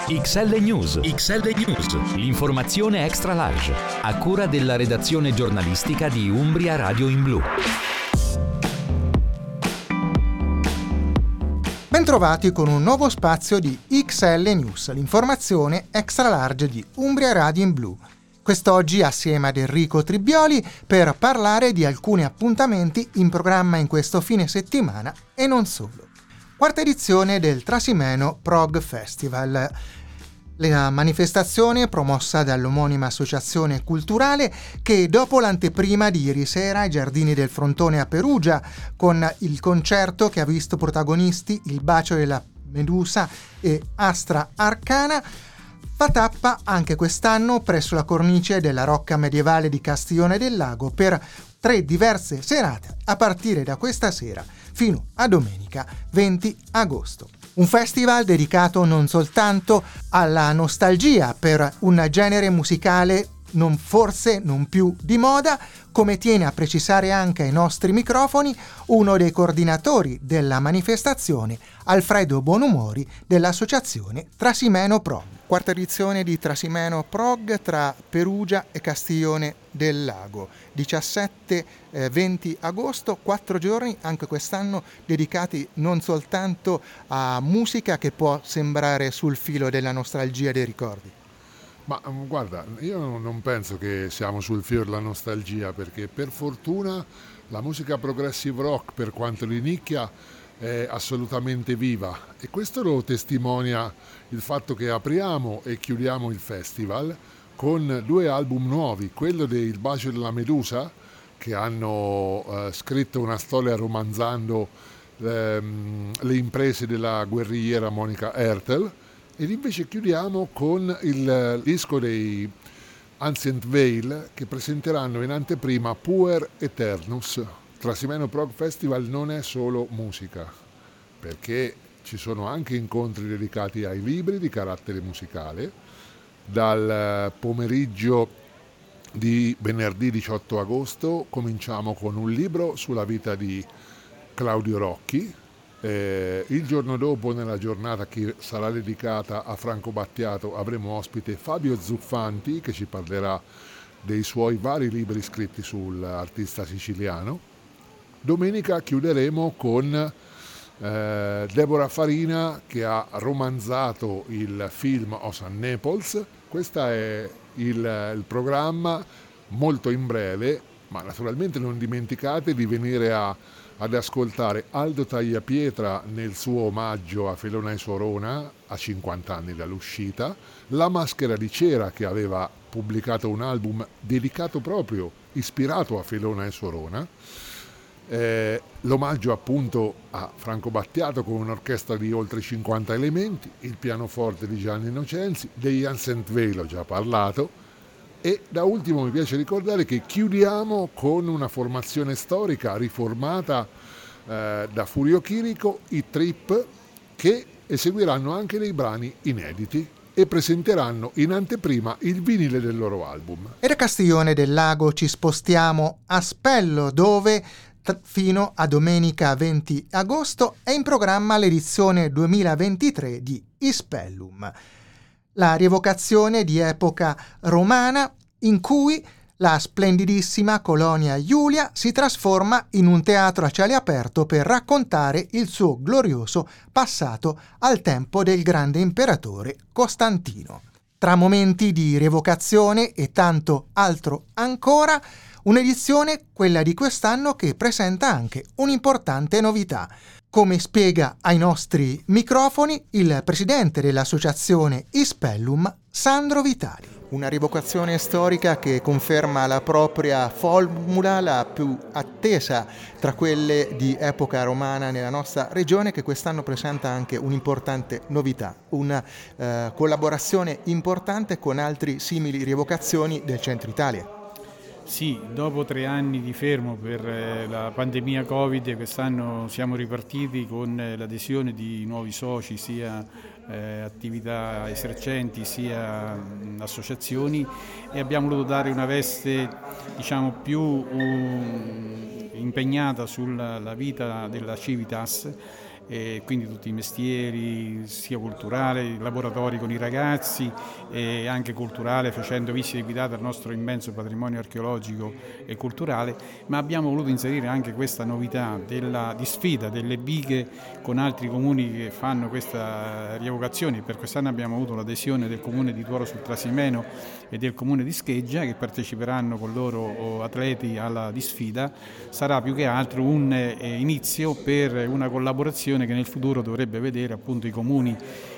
XL News. XL News. L'informazione extra large. A cura della redazione giornalistica di Umbria Radio in Blu. Bentrovati con un nuovo spazio di XL News, l'informazione extra large di Umbria Radio in Blu. Quest'oggi assieme ad Enrico Tribbioli per parlare di alcuni appuntamenti in programma in questo fine settimana e non solo. Quarta edizione del Trasimeno Prog Festival. La manifestazione promossa dall'omonima associazione culturale che dopo l'anteprima di ieri sera ai Giardini del Frontone a Perugia con il concerto che ha visto protagonisti Il Bacio della Medusa e Astra Arcana fa tappa anche quest'anno presso la cornice della Rocca Medievale di Castiglione del Lago per 3 diverse serate a partire da questa sera fino a domenica 20 agosto. Un festival dedicato non soltanto alla nostalgia per un genere musicale forse non più di moda, come tiene a precisare anche ai nostri microfoni uno dei coordinatori della manifestazione, Alfredo Bonumori dell'associazione Trasimeno Prog. Quarta edizione di Trasimeno Prog tra Perugia e Castiglione del Lago, 17-20 agosto, 4 giorni anche quest'anno dedicati non soltanto a musica che può sembrare sul filo della nostalgia e dei ricordi. Ma guarda, io non penso che siamo sul filo della nostalgia, perché per fortuna la musica progressive rock, per quanto li nicchia, è assolutamente viva, e questo lo testimonia il fatto che apriamo e chiudiamo il festival con 2 album nuovi, quello del Bacio della Medusa, che hanno scritto una storia romanzando le imprese della guerrigliera Monica Ertel, ed invece chiudiamo con il disco dei Ancient Veil, che presenteranno in anteprima Puer Eternus. Trasimeno Prog Festival non è solo musica, perché ci sono anche incontri dedicati ai libri di carattere musicale. Dal pomeriggio di venerdì 18 agosto cominciamo con un libro sulla vita di Claudio Rocchi. Il giorno dopo, nella giornata che sarà dedicata a Franco Battiato, avremo ospite Fabio Zuffanti, che ci parlerà dei suoi vari libri scritti sull'artista siciliano. Domenica chiuderemo con Deborah Farina, che ha romanzato il film Ocean Naples. Questo è il programma, molto in breve, ma naturalmente non dimenticate di venire ad ascoltare Aldo Tagliapietra nel suo omaggio a Filona e Sorona a 50 anni dall'uscita, La Maschera di Cera, che aveva pubblicato un album dedicato proprio, ispirato a Filona e Sorona, l'omaggio appunto a Franco Battiato con un'orchestra di oltre 50 elementi, il pianoforte di Gianni Innocenzi, degli Ancient Veil ho già parlato, e da ultimo mi piace ricordare che chiudiamo con una formazione storica riformata da Furio Chirico, i Trip, che eseguiranno anche dei brani inediti e presenteranno in anteprima il vinile del loro album. E da Castiglione del Lago ci spostiamo a Spello, dove fino a domenica 20 agosto è in programma l'edizione 2023 di Ispellum, la rievocazione di epoca romana in cui la splendidissima colonia Iulia si trasforma in un teatro a cielo aperto per raccontare il suo glorioso passato al tempo del grande imperatore Costantino. Tra momenti di rievocazione e tanto altro ancora, un'edizione, quella di quest'anno, che presenta anche un'importante novità. Come spiega ai nostri microfoni il presidente dell'associazione Ispellum, Sandro Vitali. Una rievocazione storica che conferma la propria formula, la più attesa tra quelle di epoca romana nella nostra regione, che quest'anno presenta anche un'importante novità, una collaborazione importante con altri simili rievocazioni del centro Italia. Sì, dopo 3 anni di fermo per la pandemia Covid, quest'anno siamo ripartiti con l'adesione di nuovi soci, sia attività esercenti sia associazioni, e abbiamo voluto dare una veste più impegnata sulla vita della Civitas quindi tutti i mestieri, sia culturale, laboratori con i ragazzi e anche culturale, facendo visite guidate al nostro immenso patrimonio archeologico e culturale, ma abbiamo voluto inserire anche questa novità di sfida delle bighe con altri comuni che fanno questa rievocazione. Per quest'anno abbiamo avuto l'adesione del comune di Tuoro sul Trasimeno e del comune di Scheggia, che parteciperanno con loro atleti alla disfida. Sarà più che altro un inizio per una collaborazione che nel futuro dovrebbe vedere appunto i comuni,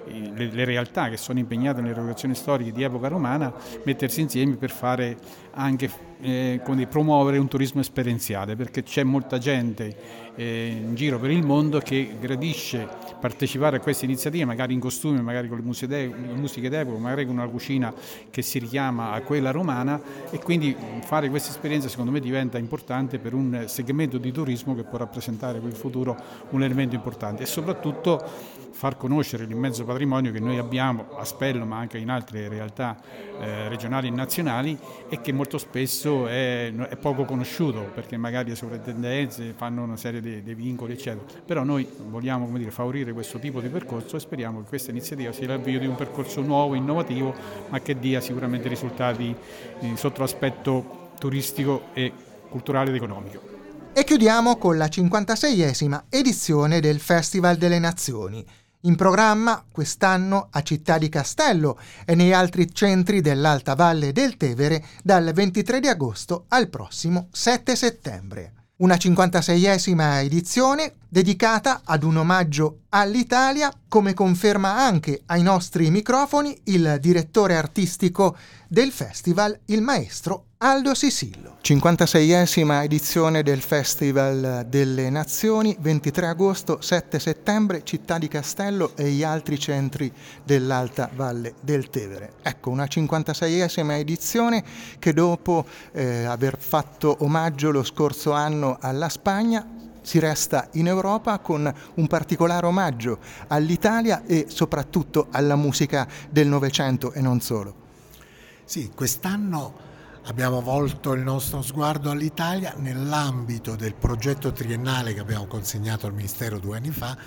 le realtà che sono impegnate nelle rievocazioni storiche di epoca romana, mettersi insieme per fare anche promuovere un turismo esperienziale, perché c'è molta gente in giro per il mondo che gradisce partecipare a queste iniziative, magari in costume, magari con le musiche d'epoca, magari con una cucina che si richiama a quella romana, e quindi fare questa esperienza secondo me diventa importante per un segmento di turismo che può rappresentare per il futuro un elemento importante, e soprattutto far conoscere l'immenso patrimonio che noi abbiamo a Spello, ma anche in altre realtà regionali e nazionali, e che molto spesso è poco conosciuto, perché magari le sovrintendenze fanno una serie di vincoli eccetera. Però noi vogliamo, favorire questo tipo di percorso, e speriamo che questa iniziativa sia l'avvio di un percorso nuovo, innovativo, ma che dia sicuramente risultati sotto l'aspetto turistico e culturale ed economico. E chiudiamo con la 56esima edizione del Festival delle Nazioni. In programma quest'anno a Città di Castello e nei altri centri dell'Alta Valle del Tevere dal 23 di agosto al prossimo 7 settembre. Una 56esima edizione dedicata ad un omaggio all'Italia, come conferma anche ai nostri microfoni il direttore artistico del festival, il maestro Aldo Sisillo. 56esima edizione del Festival delle Nazioni, 23 agosto, 7 settembre, Città di Castello e gli altri centri dell'Alta Valle del Tevere. Ecco, una 56esima edizione che dopo aver fatto omaggio lo scorso anno alla Spagna, si resta in Europa con un particolare omaggio all'Italia e soprattutto alla musica del Novecento e non solo. Sì, quest'anno abbiamo volto il nostro sguardo all'Italia nell'ambito del progetto triennale che abbiamo consegnato al Ministero 2 anni fa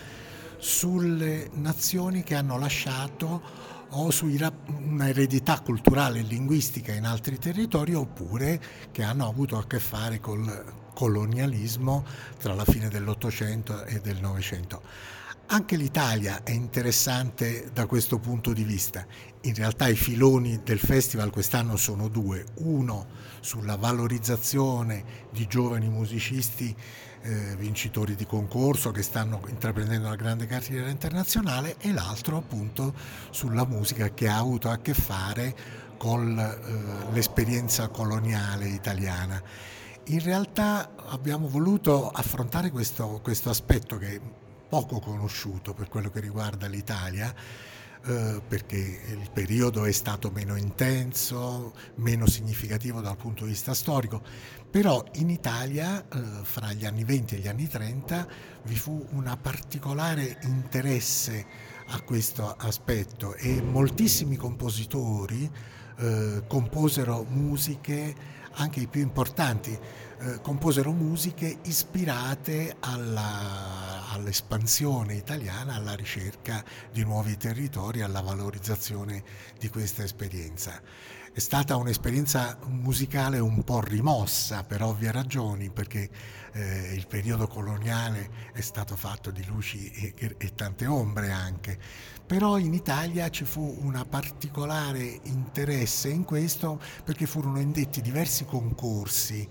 sulle nazioni che hanno lasciato o su una eredità culturale e linguistica in altri territori, oppure che hanno avuto a che fare col colonialismo tra la fine dell'Ottocento e del Novecento. Anche l'Italia è interessante da questo punto di vista. In realtà i filoni del festival quest'anno sono due: uno sulla valorizzazione di giovani musicisti vincitori di concorso che stanno intraprendendo una grande carriera internazionale, e l'altro appunto sulla musica che ha avuto a che fare con l'esperienza coloniale italiana. In realtà abbiamo voluto affrontare questo aspetto che è poco conosciuto per quello che riguarda l'Italia, perché il periodo è stato meno intenso, meno significativo dal punto di vista storico, però in Italia fra gli anni 20 e gli anni 30 vi fu un particolare interesse a questo aspetto, e moltissimi compositori composero musiche, anche i più importanti, composero musiche ispirate all'espansione italiana, alla ricerca di nuovi territori, alla valorizzazione di questa esperienza. È stata un'esperienza musicale un po' rimossa per ovvie ragioni, perché il periodo coloniale è stato fatto di luci e tante ombre anche, però in Italia ci fu un particolare interesse in questo, perché furono indetti diversi concorsi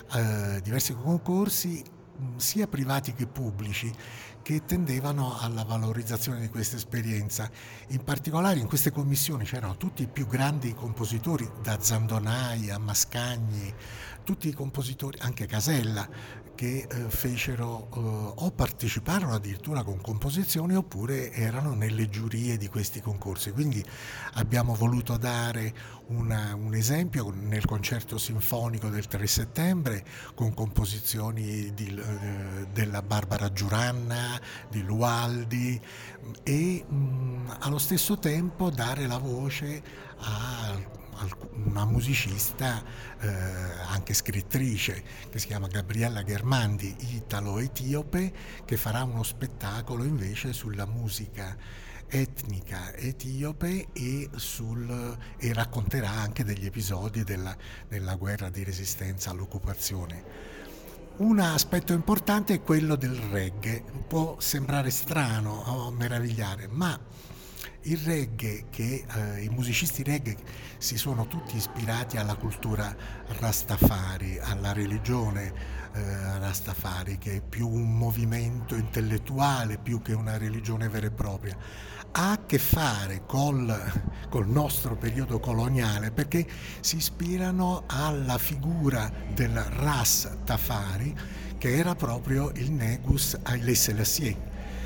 sia privati che pubblici, che tendevano alla valorizzazione di questa esperienza. In particolare in queste commissioni c'erano tutti i più grandi compositori, da Zandonai a Mascagni, tutti i compositori, anche Casella, che fecero o parteciparono addirittura con composizioni, oppure erano nelle giurie di questi concorsi. Quindi abbiamo voluto dare un esempio nel concerto sinfonico del 3 settembre con composizioni della Barbara Giuranna, di Lualdi e allo stesso tempo dare la voce a una musicista anche scrittrice che si chiama Gabriella Ghermandi, italo-etiope, che farà uno spettacolo invece sulla musica etnica etiope e racconterà anche degli episodi della guerra di resistenza all'occupazione. Un aspetto importante è quello del reggae. Può sembrare strano o meravigliare, ma il reggae, i musicisti reggae si sono tutti ispirati alla cultura Rastafari, alla religione Rastafari, che è più un movimento intellettuale più che una religione vera e propria. Ha a che fare col nostro periodo coloniale perché si ispirano alla figura del Rastafari, che era proprio il Negus Haile Selassie.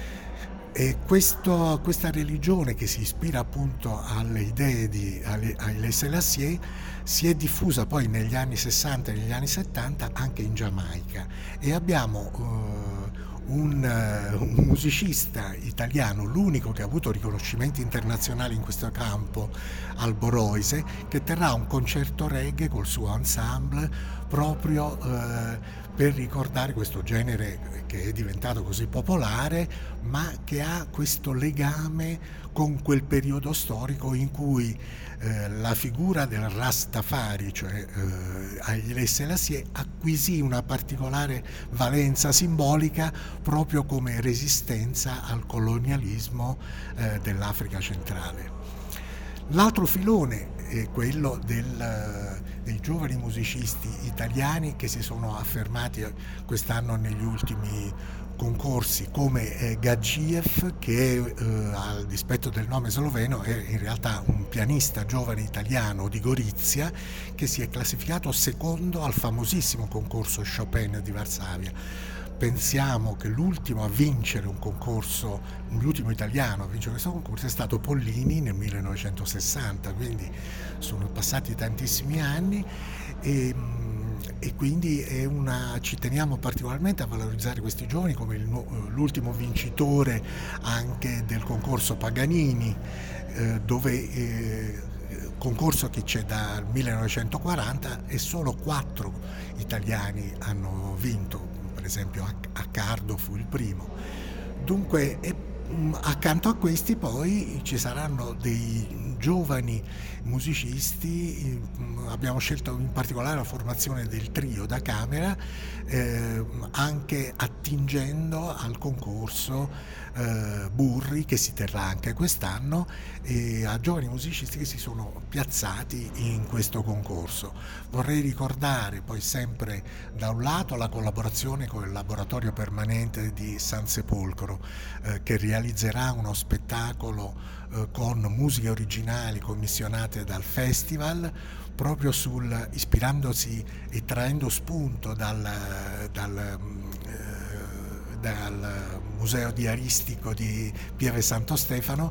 E questa religione, che si ispira appunto alle idee di Haile Selassie, si è diffusa poi negli anni 60 e negli anni 70 anche in Giamaica, e abbiamo un musicista italiano, l'unico che ha avuto riconoscimenti internazionali in questo campo, Alboroise, che terrà un concerto reggae col suo ensemble proprio per ricordare questo genere che è diventato così popolare, ma che ha questo legame con quel periodo storico in cui la figura del Rastafari, cioè Haile Selassie, acquisì una particolare valenza simbolica proprio come resistenza al colonialismo dell'Africa centrale. L'altro filone è quello dei giovani musicisti italiani che si sono affermati quest'anno negli ultimi concorsi, come Gagiev, che al dispetto del nome sloveno è in realtà un pianista giovane italiano di Gorizia, che si è classificato secondo al famosissimo concorso Chopin di Varsavia. Pensiamo che l'ultimo italiano a vincere questo concorso è stato Pollini nel 1960, quindi sono passati tantissimi anni e quindi ci teniamo particolarmente a valorizzare questi giovani, come l'ultimo vincitore anche del concorso Paganini, concorso che c'è dal 1940 e solo 4 italiani hanno vinto. Per esempio Accardo fu il primo. Dunque accanto a questi poi ci saranno dei giovani musicisti, abbiamo scelto in particolare la formazione del trio da camera, anche attingendo al concorso Burri, che si terrà anche quest'anno, e a giovani musicisti che si sono piazzati in questo concorso. Vorrei ricordare poi sempre da un lato la collaborazione con il laboratorio permanente di San Sepolcro, che realizzerà uno spettacolo con musiche originali commissionate dal festival, proprio ispirandosi e traendo spunto dal museo diaristico di Pieve Santo Stefano,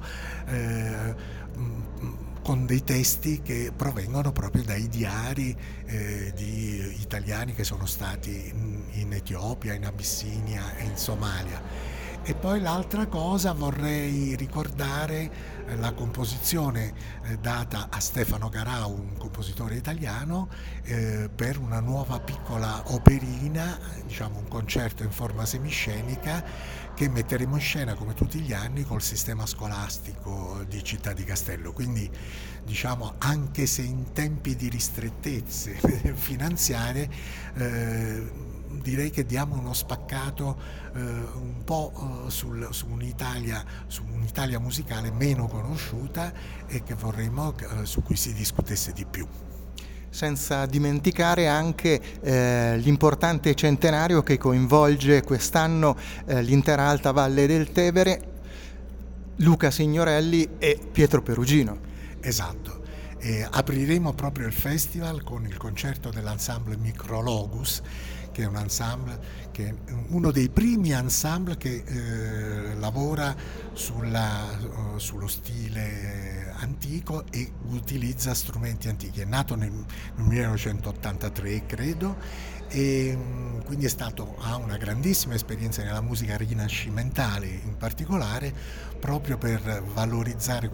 con dei testi che provengono proprio dai diari di italiani che sono stati in Etiopia, in Abissinia e in Somalia. E poi l'altra cosa, vorrei ricordare la composizione data a Stefano Garau, un compositore italiano, per una nuova piccola operina, diciamo un concerto in forma semiscenica, che metteremo in scena come tutti gli anni col sistema scolastico di Città di Castello. Quindi diciamo, anche se in tempi di ristrettezze finanziarie, direi che diamo uno spaccato un po' su un'Italia musicale meno conosciuta e che vorremmo su cui si discutesse di più. Senza dimenticare anche l'importante centenario che coinvolge quest'anno l'intera Alta Valle del Tevere, Luca Signorelli e Pietro Perugino. Esatto. Apriremo proprio il festival con il concerto dell'ensemble Micrologus, che è un ensemble che è uno dei primi ensemble che lavora sullo stile antico, antico e utilizza strumenti antichi. È nato nel 1983, credo, e quindi ha una grandissima esperienza nella musica rinascimentale, in particolare proprio per valorizzare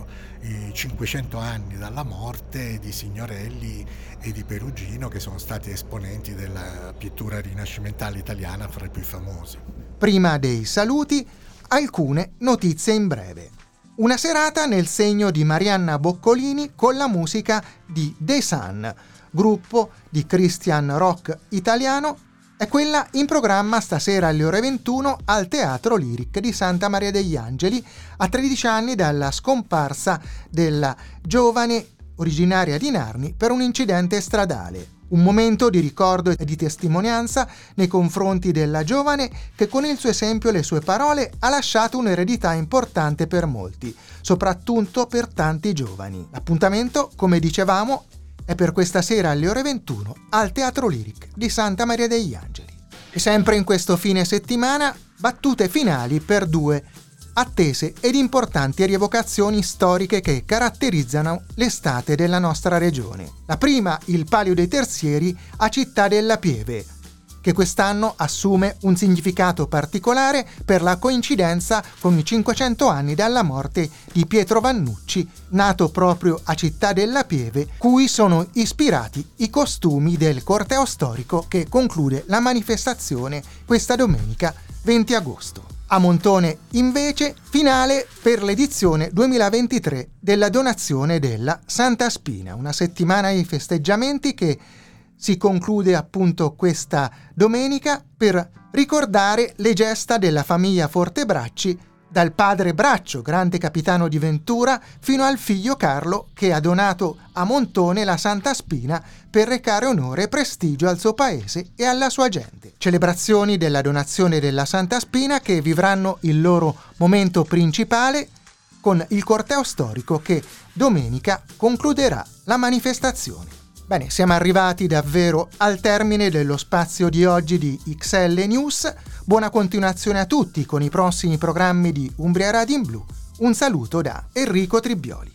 i 500 anni dalla morte di Signorelli e di Perugino, che sono stati esponenti della pittura rinascimentale italiana fra i più famosi. Prima dei saluti, alcune notizie in breve. Una serata nel segno di Marianna Boccolini con la musica di The Sun, gruppo di Christian rock italiano, è quella in programma stasera alle ore 21 al Teatro Lyric di Santa Maria degli Angeli, a 13 anni dalla scomparsa della giovane originaria di Narni per un incidente stradale. Un momento di ricordo e di testimonianza nei confronti della giovane che con il suo esempio e le sue parole ha lasciato un'eredità importante per molti, soprattutto per tanti giovani. L'appuntamento, come dicevamo, è per questa sera alle ore 21 al Teatro Lyric di Santa Maria degli Angeli. E sempre in questo fine settimana, battute finali per 2 attese ed importanti rievocazioni storiche che caratterizzano l'estate della nostra regione. La prima, il Palio dei Terzieri a Città della Pieve, che quest'anno assume un significato particolare per la coincidenza con i 500 anni dalla morte di Pietro Vannucci, nato proprio a Città della Pieve, cui sono ispirati i costumi del corteo storico che conclude la manifestazione questa domenica 20 agosto. A Montone, invece, finale per l'edizione 2023 della donazione della Santa Spina, una settimana di festeggiamenti che si conclude appunto questa domenica per ricordare le gesta della famiglia Fortebracci, dal padre Braccio, grande capitano di Ventura, fino al figlio Carlo, che ha donato a Montone la Santa Spina per recare onore e prestigio al suo paese e alla sua gente. Celebrazioni della donazione della Santa Spina che vivranno il loro momento principale con il corteo storico che domenica concluderà la manifestazione. Bene, siamo arrivati davvero al termine dello spazio di oggi di XL News. Buona continuazione a tutti con i prossimi programmi di Umbria Radio in Blu. Un saluto da Enrico Tribbioli.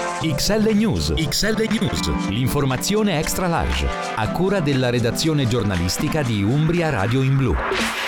XL News. XL News. L'informazione extra large. A cura della redazione giornalistica di Umbria Radio in Blu.